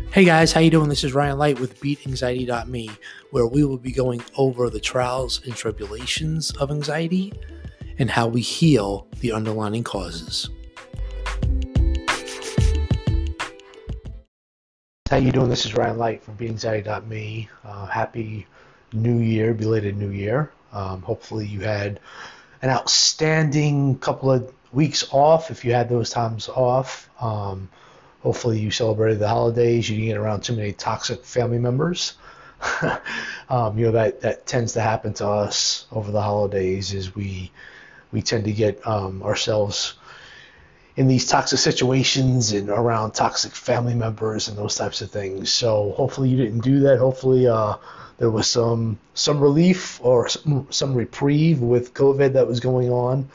Hey guys, how you doing? This is Ryan Light with BeatAnxiety.me, where we will be going over the trials and tribulations of anxiety and how we heal the underlying causes. How you doing? This is Ryan Light from BeatAnxiety.me. Happy New Year, belated New Year. Hopefully you had an outstanding couple of weeks off if you had those times off. Hopefully you celebrated the holidays. You didn't get around too many toxic family members. That tends to happen to us over the holidays is we tend to get ourselves in these toxic situations and around toxic family members and those types of things. So hopefully you didn't do that. Hopefully there was some relief or some reprieve with COVID that was going on.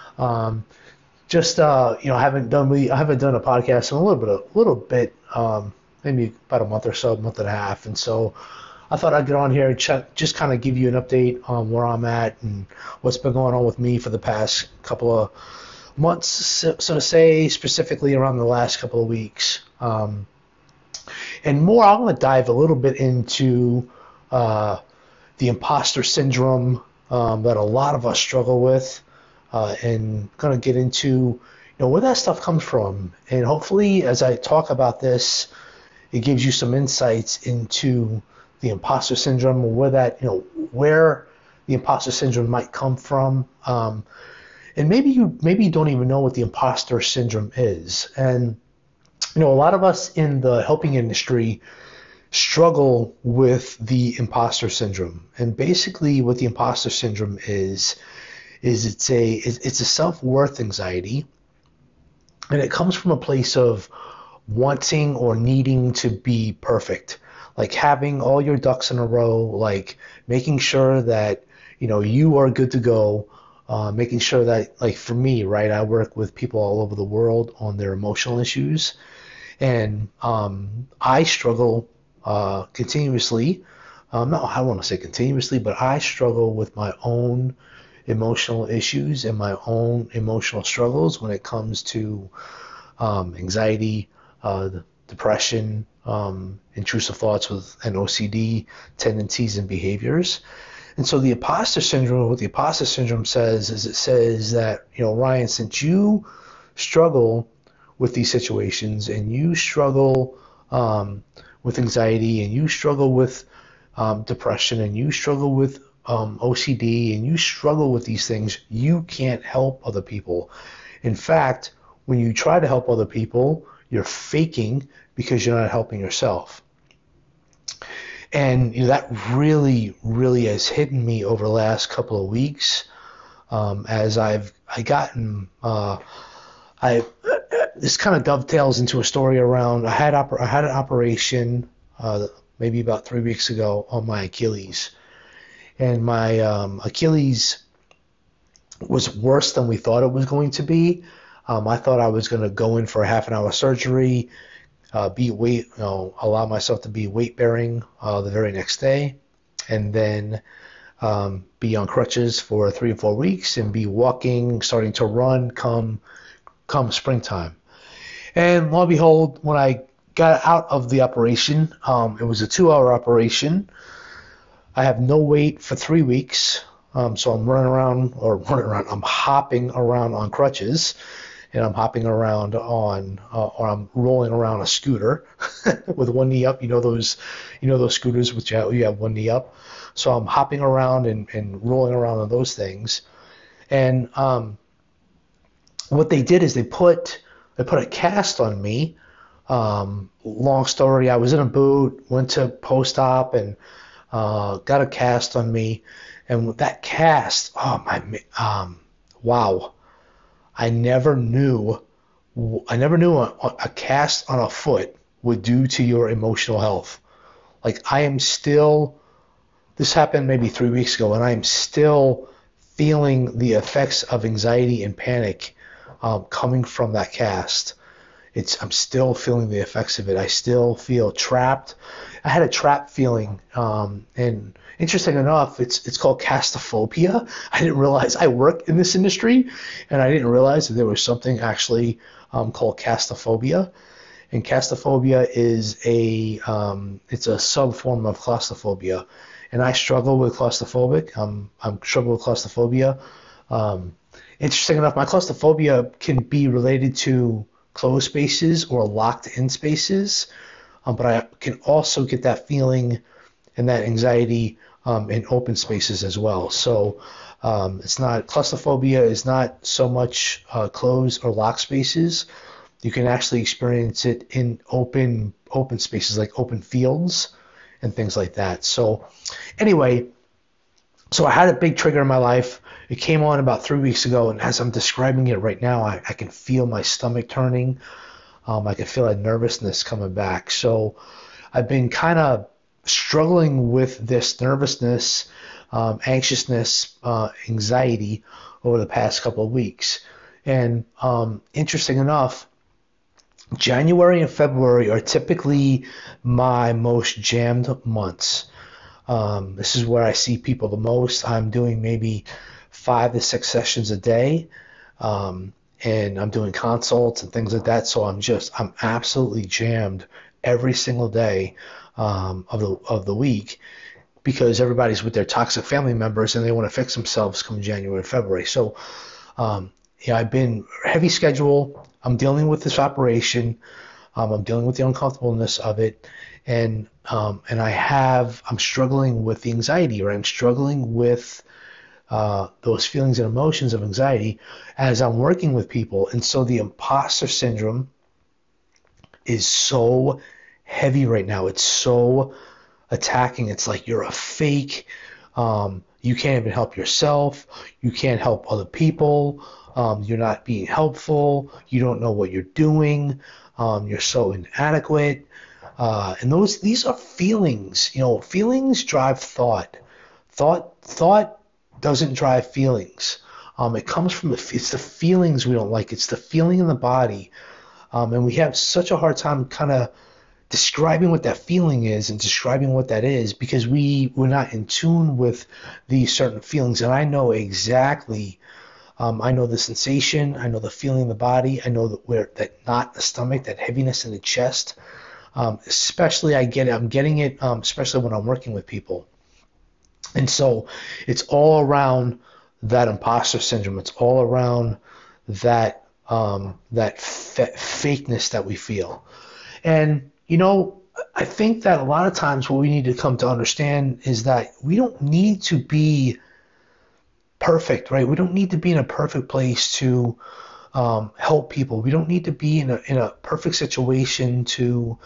I haven't done a podcast in a little bit, maybe about a month or so, month and a half, and so I thought I'd get on here and just kind of give you an update on where I'm at and what's been going on with me for the past couple of months, so to say, specifically around the last couple of weeks, and more. I'm going to dive a little bit into the imposter syndrome that a lot of us struggle with. And going to get into where that stuff comes from, and hopefully as I talk about this, it gives you some insights into the imposter syndrome, or where the imposter syndrome might come from, and maybe you don't even know what the imposter syndrome is. And a lot of us in the helping industry struggle with the imposter syndrome, and basically what the imposter syndrome is it's a self-worth anxiety, and it comes from a place of wanting or needing to be perfect, like having all your ducks in a row, like making sure that you are good to go, making sure that, like for me, right, I work with people all over the world on their emotional issues, and I struggle continuously. I don't want to say continuously, but I struggle with my own emotional issues and my own emotional struggles when it comes to anxiety, depression, intrusive thoughts and OCD tendencies and behaviors. And so the imposter syndrome, what the imposter syndrome says is, it says that, Ryan, since you struggle with these situations, and you struggle with anxiety, and you struggle with depression, and you struggle with OCD, and you struggle with these things, you can't help other people. In fact, when you try to help other people, you're faking because you're not helping yourself. And that really, really has hit me over the last couple of weeks, as this kind of dovetails into a story around I had an operation maybe about 3 weeks ago on my Achilles. And my Achilles was worse than we thought it was going to be. I thought I was going to go in for a half an hour surgery, allow myself to be weight bearing the very next day, and then be on crutches for 3 or 4 weeks, and be walking, starting to run come springtime. And lo and behold, when I got out of the operation, it was a 2-hour operation. I have no weight for 3 weeks, so I'm I'm hopping around on crutches, and I'm hopping around or I'm rolling around a scooter with one knee up. Those scooters which you have one knee up. So I'm hopping around and rolling around on those things. And what they did is they put a cast on me. Long story, I was in a boot, went to post-op, and got a cast on me, and with that cast, wow, I never knew a cast on a foot would do to your emotional health. Like, this happened maybe 3 weeks ago, and I am still feeling the effects of anxiety and panic coming from that cast. I'm still feeling the effects of it. I still feel trapped. I had a trap feeling, and interesting enough, it's called castophobia. I didn't realize I work in this industry, and I didn't realize that there was something actually called castophobia. And castrophobia is it's a sub form of claustrophobia. And I struggle with I'm struggle with claustrophobia. Interesting enough, my claustrophobia can be related to closed spaces or locked in spaces, but I can also get that feeling and that anxiety in open spaces as well. So it's not claustrophobia is not so much closed or locked spaces. You can actually experience it in open spaces like open fields and things like that. So anyway, so I had a big trigger in my life. It came on about 3 weeks ago, and as I'm describing it right now, I can feel my stomach turning. I can feel that nervousness coming back. So I've been kind of struggling with this nervousness, anxiousness, anxiety over the past couple of weeks. And interesting enough, January and February are typically my most jammed months. This is where I see people the most. I'm doing maybe 5 to 6 sessions a day, and I'm doing consults and things like that. So I'm absolutely jammed every single day of the week because everybody's with their toxic family members and they want to fix themselves come January and February. So I've been heavy schedule. I'm dealing with this operation. I'm dealing with the uncomfortableness of it, and I'm struggling with the anxiety, or I'm struggling with those feelings and emotions of anxiety as I'm working with people. And so the imposter syndrome is so heavy right now. It's so attacking. It's like you're a fake. You can't even help yourself. You can't help other people. You're not being helpful. You don't know what you're doing. You're so inadequate. And these are feelings. Feelings drive thought. Thought doesn't drive feelings. It comes from it's the feelings we don't like. It's the feeling in the body. And we have such a hard time kind of describing what that feeling is and describing what that is because we're not in tune with these certain feelings. And I know exactly. I know the sensation. I know the feeling in the body. I know that knot in the stomach, that heaviness in the chest. Especially I'm getting it, especially when I'm working with people. And so it's all around that imposter syndrome. It's all around that fakeness that we feel. And I think that a lot of times what we need to come to understand is that we don't need to be perfect, right? We don't need to be in a perfect place to help people. We don't need to be in a perfect situation to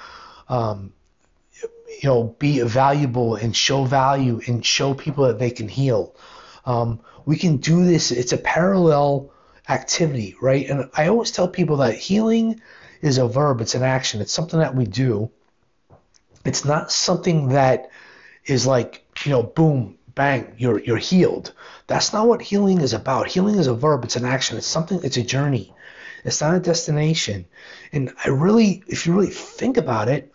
be valuable and show value and show people that they can heal. We can do this. It's a parallel activity, right? And I always tell people that healing is a verb. It's an action. It's something that we do. It's not something that is like, boom, bang, you're healed. That's not what healing is about. Healing is a verb. It's an action. It's a journey. It's not a destination. And if you really think about it,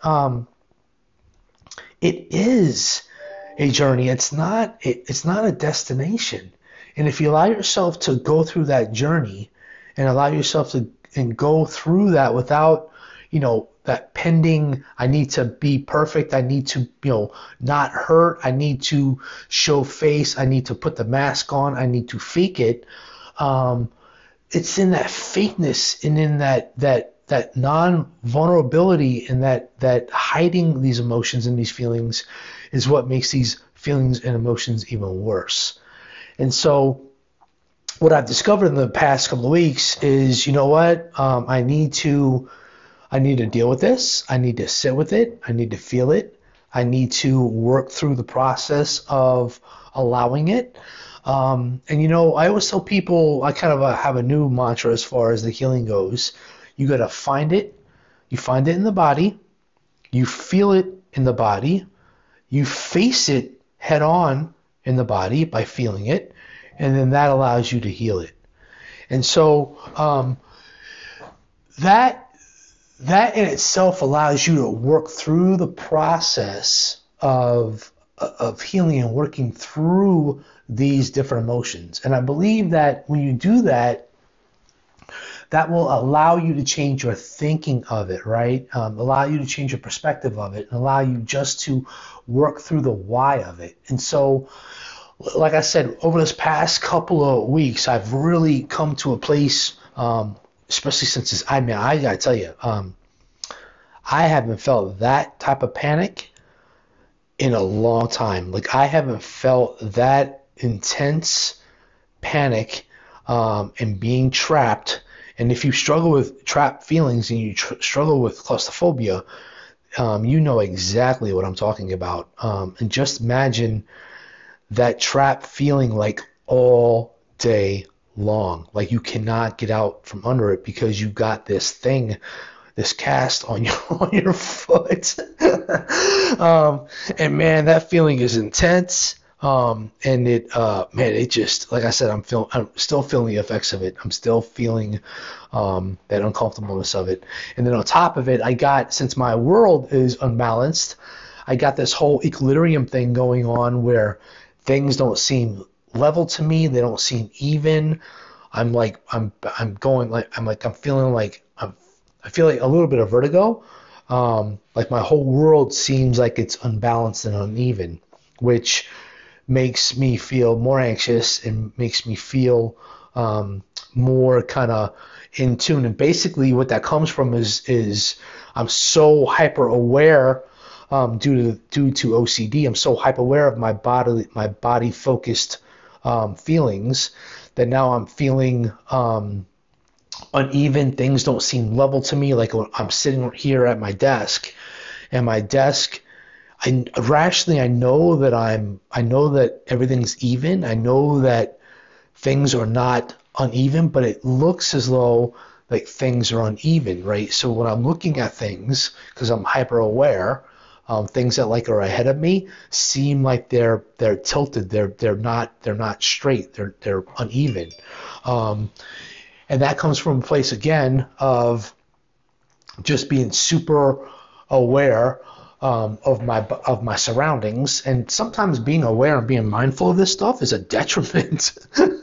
it is a journey. It's not a destination. And if you allow yourself to go through that journey and allow yourself to go through that without, that pending, I need to be perfect, I need to, not hurt, I need to show face, I need to put the mask on, I need to fake it. It's in that fakeness and in that non-vulnerability and that hiding these emotions and these feelings is what makes these feelings and emotions even worse. And so what I've discovered in the past couple of weeks is, I need to deal with this. I need to sit with it. I need to feel it. I need to work through the process of allowing it. And I always tell people, I kind of have a new mantra as far as the healing goes. You got to find it. You find it in the body. You feel it in the body. You face it head on in the body by feeling it. And then that allows you to heal it. And so that in itself allows you to work through the process of healing and working through these different emotions. And I believe that when you do that, that will allow you to change your thinking of it, right? Allow you to change your perspective of it, and allow you just to work through the why of it. And so, like I said, over this past couple of weeks, I've really come to a place, especially since this, I mean, I gotta tell you, I haven't felt that type of panic in a long time. Like, I haven't felt that intense panic and being trapped. And if you struggle with trapped feelings and you struggle with claustrophobia, you know exactly what I'm talking about. And just imagine that trapped feeling like all day long. Like you cannot get out from under it because you got this thing, this cast on your foot. And man, that feeling is intense. And it just, like I said, I'm still feeling the effects of it. I'm still feeling that uncomfortableness of it. And then on top of it, since my world is unbalanced, I got this whole equilibrium thing going on where things don't seem level to me. They don't seem even. I feel like a little bit of vertigo. Like my whole world seems like it's unbalanced and uneven, which makes me feel more anxious and makes me feel more kind of in tune. And basically what that comes from is I'm so hyper aware due to OCD. I'm so hyper aware of my body focused feelings that now I'm feeling uneven. Things don't seem level to me. Like when I'm sitting here at my desk, and my desk, I know that everything's even. I know that things are not uneven, but it looks as though like things are uneven, right? So when I'm looking at things, because I'm hyper aware, things that like are ahead of me seem like they're tilted. They're not straight. They're uneven, and that comes from a place again of just being super aware of my surroundings. And sometimes being aware and being mindful of this stuff is a detriment.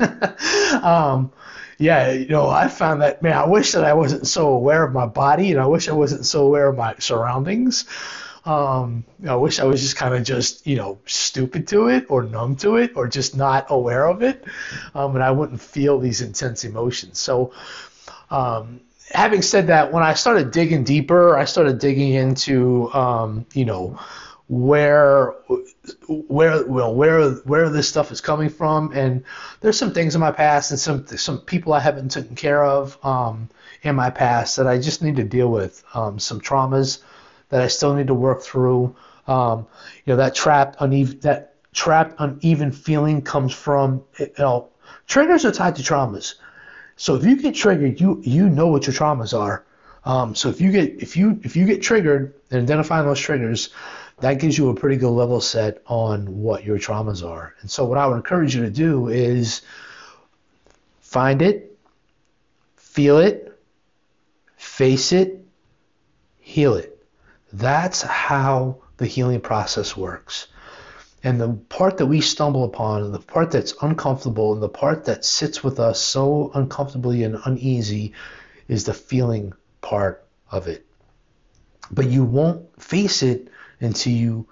I found that, man, I wish that I wasn't so aware of my body, and I wish I wasn't so aware of my surroundings. I wish I was just kind of stupid to it or numb to it or just not aware of it, and I wouldn't feel these intense emotions. So having said that, when I started digging deeper, I started digging into where this stuff is coming from, and there's some things in my past and some people I haven't taken care of in my past that I just need to deal with, some traumas that I still need to work through. That trapped uneven feeling comes from triggers are tied to traumas. So if you get triggered, you know what your traumas are. So if you get triggered and identifying those triggers, that gives you a pretty good level set on what your traumas are. And so what I would encourage you to do is find it, feel it, face it, heal it. That's how the healing process works. And the part that we stumble upon, and the part that's uncomfortable, and the part that sits with us so uncomfortably and uneasy is the feeling part of it. But you won't face it until you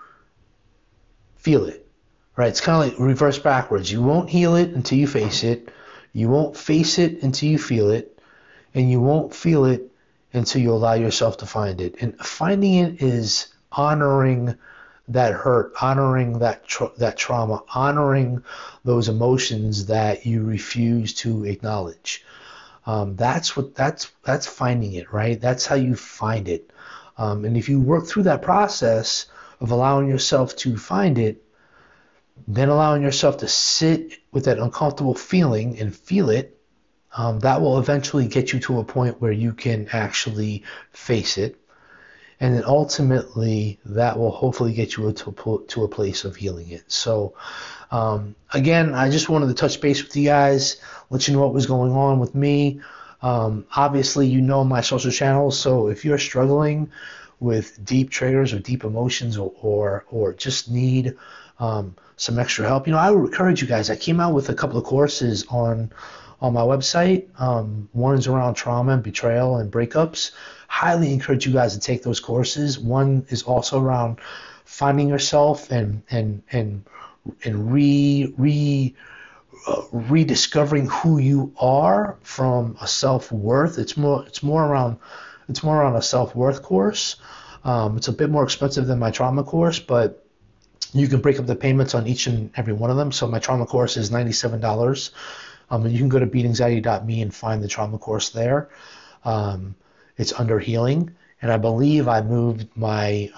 feel it, right? It's kind of like reverse backwards. You won't heal it until you face it. You won't face it until you feel it. And you won't feel it until you allow yourself to find it. And finding it is honoring that hurt, honoring that trauma, honoring those emotions that you refuse to acknowledge. That's finding it, right? That's how you find it. And if you work through that process of allowing yourself to find it, then allowing yourself to sit with that uncomfortable feeling and feel it, that will eventually get you to a point where you can actually face it. And then ultimately, that will hopefully get you to a place of healing it. So, again, I just wanted to touch base with you guys, let you know what was going on with me. Obviously, you know my social channels, so if you're struggling with deep triggers or deep emotions or just need some extra help, I would encourage you guys. I came out with a couple of courses on on my website. One is around trauma and betrayal and breakups. Highly encourage you guys to take those courses. One is also around finding yourself and rediscovering who you are from a self-worth. It's more around a self-worth course. It's a bit more expensive than my trauma course, but you can break up the payments on each and every one of them. So my trauma course is $97. And you can go to beatanxiety.me and find the trauma course there. It's under healing, and I believe I moved my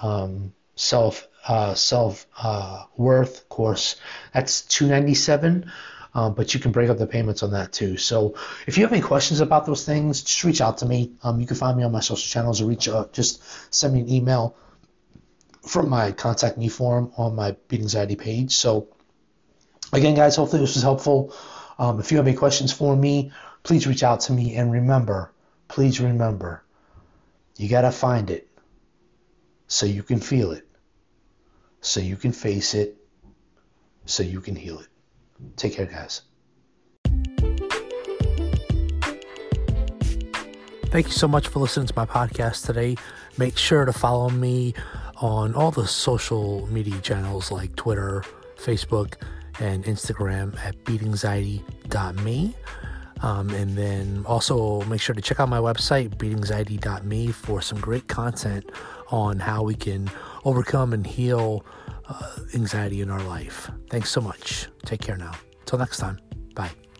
self-worth course. That's $297. But you can break up the payments on that too. So if you have any questions about those things, just reach out to me. You can find me on my social channels or just send me an email from my Contact Me form on my Beat Anxiety page. So again, guys, hopefully this was helpful. If you have any questions for me, please reach out to me. And please remember, you got to find it so you can feel it, so you can face it, so you can heal it. Take care, guys. Thank you so much for listening to my podcast today. Make sure to follow me on all the social media channels like Twitter, Facebook, and Instagram at beatanxiety.me. And then also make sure to check out my website, beatanxiety.me, for some great content on how we can overcome and heal anxiety in our life. Thanks so much. Take care now. Till next time. Bye.